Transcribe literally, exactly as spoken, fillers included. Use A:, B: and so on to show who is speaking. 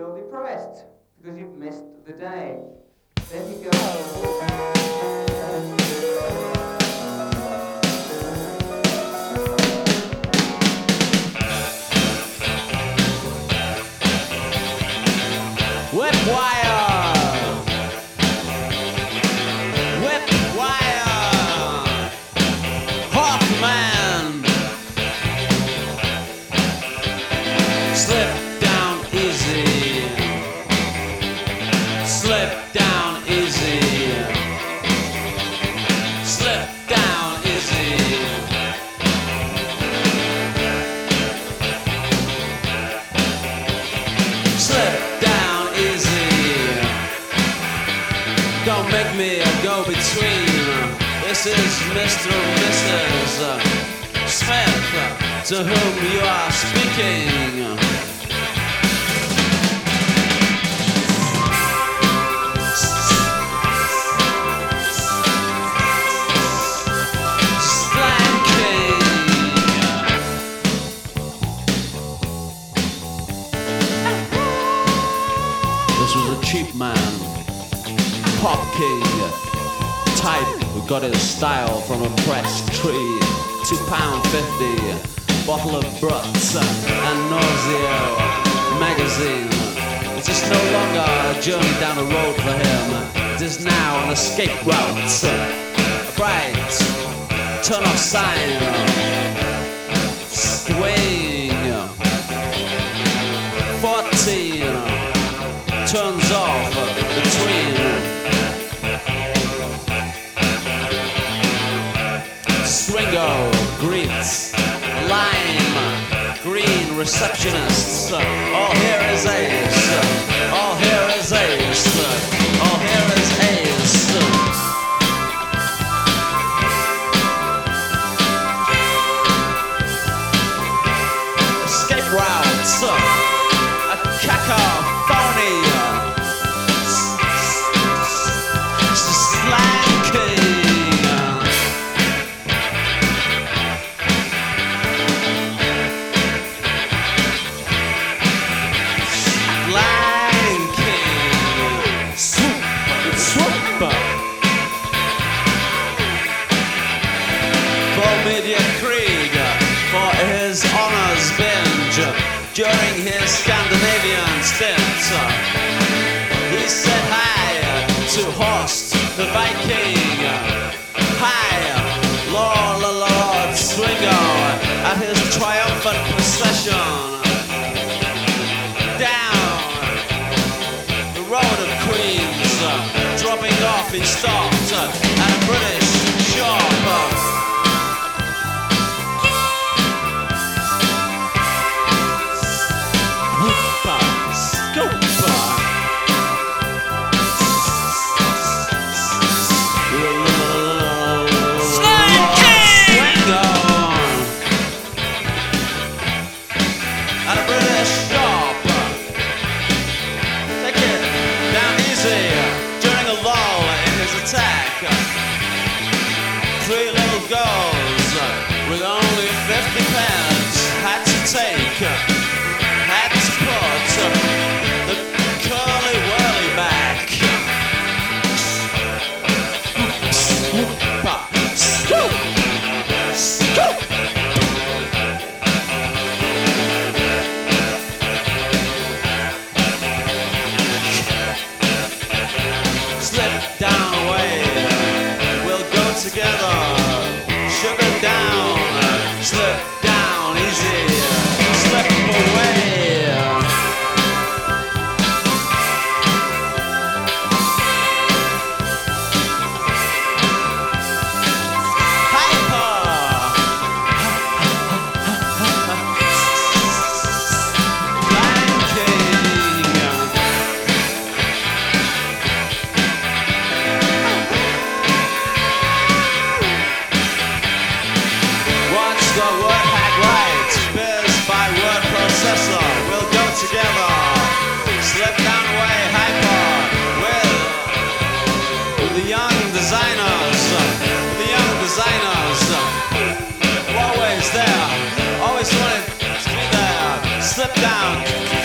A: feel depressed because you've missed the day. Then you go.
B: Whip wire, whip wire, Hawkman, slip down easy, slip down easy, slip down easy. Slip down easy. Don't make me a go-between. This is Mister and Missus Smith, to whom you are speaking. This was a cheap man, pop king, type who got his style from a pressed tree. Two pound fifty, bottle of Bruts and Nausea magazine. It is no longer a journey down a road for him. It is now an escape route. A bright turn off sign, swaying, fourteen. Turns off between Swingo greets lime green receptionists. All here is ace. All here is ace. All here is ace. Escape routes. A cacophony. During his Scandinavian stint, he said hi to Horst the Viking. Hi, Lord, Lord Swingo, at his triumphant procession down the road of Queens. Dropping off, he stopped at a British shop. Three little girls with only fifty pence had to take, had to put the curly whirly back. Scoop! Scoop! Slip down away. Together, sugar down, slip down easy, slip away. Hyper, blanking. The word hack right, biz by word processor. We'll go together. Slip down away, hyper. With, with the young designers, with the young designers. Always there, always wanted to be there. Slip down.